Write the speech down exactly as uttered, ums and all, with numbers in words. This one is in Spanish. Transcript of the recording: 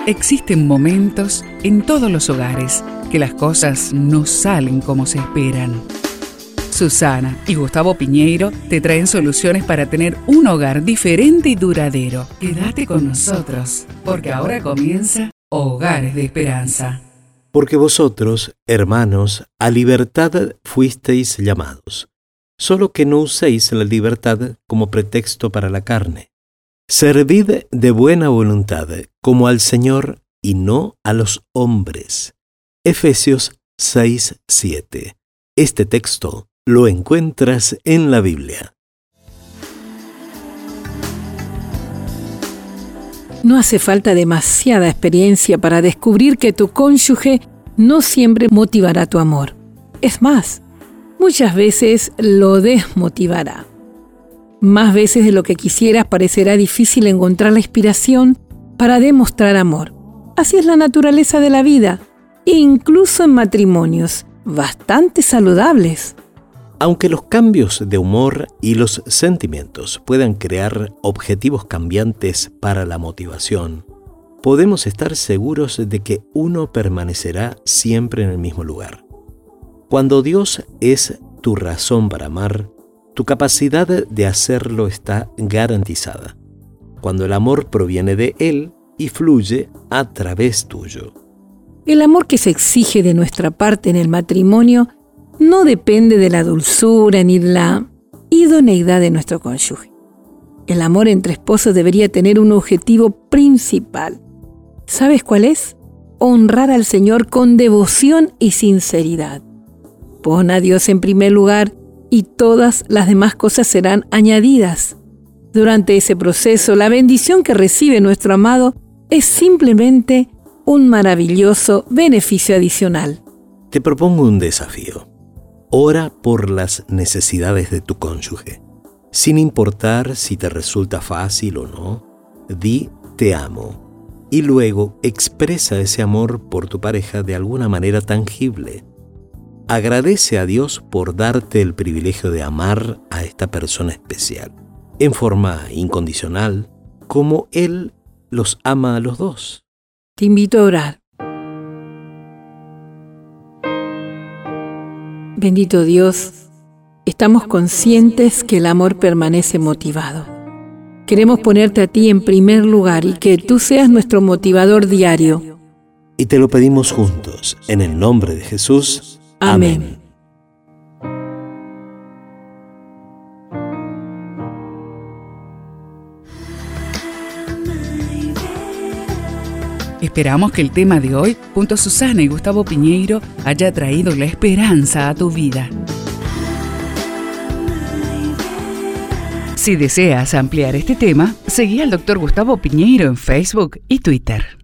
Existen momentos en todos los hogares que las cosas no salen como se esperan. Susana y Gustavo Piñeiro te traen soluciones para tener un hogar diferente y duradero. Quédate con nosotros, porque ahora comienza Hogares de Esperanza. Porque vosotros, hermanos, a libertad fuisteis llamados, solo que no uséis la libertad como pretexto para la carne. Servid de buena voluntad, como al Señor y no a los hombres. Efesios seis siete. Este texto lo encuentras en la Biblia. No hace falta demasiada experiencia para descubrir que tu cónyuge no siempre motivará tu amor. Es más, muchas veces lo desmotivará. Más veces de lo que quisieras parecerá difícil encontrar la inspiración para demostrar amor. Así es la naturaleza de la vida, incluso en matrimonios bastante saludables. Aunque los cambios de humor y los sentimientos puedan crear objetivos cambiantes para la motivación, podemos estar seguros de que uno permanecerá siempre en el mismo lugar. Cuando Dios es tu razón para amar, tu capacidad de hacerlo está garantizada. Cuando el amor proviene de Él y fluye a través tuyo. El amor que se exige de nuestra parte en el matrimonio no depende de la dulzura ni de la idoneidad de nuestro cónyuge. El amor entre esposos debería tener un objetivo principal. ¿Sabes cuál es? Honrar al Señor con devoción y sinceridad. Pon a Dios en primer lugar y todas las demás cosas serán añadidas. Durante ese proceso, la bendición que recibe nuestro amado es simplemente un maravilloso beneficio adicional. Te propongo un desafío. Ora por las necesidades de tu cónyuge. Sin importar si te resulta fácil o no, di te amo. Y luego expresa ese amor por tu pareja de alguna manera tangible. Agradece a Dios por darte el privilegio de amar a esta persona especial, en forma incondicional, como Él los ama a los dos. Te invito a orar. Bendito Dios, estamos conscientes que el amor permanece motivado. Queremos ponerte a ti en primer lugar y que tú seas nuestro motivador diario. Y te lo pedimos juntos, en el nombre de Jesús. Amén. Esperamos que el tema de hoy, junto a Susana y Gustavo Piñeiro, haya traído la esperanza a tu vida. Si deseas ampliar este tema, seguí al doctor Gustavo Piñeiro en Facebook y Twitter.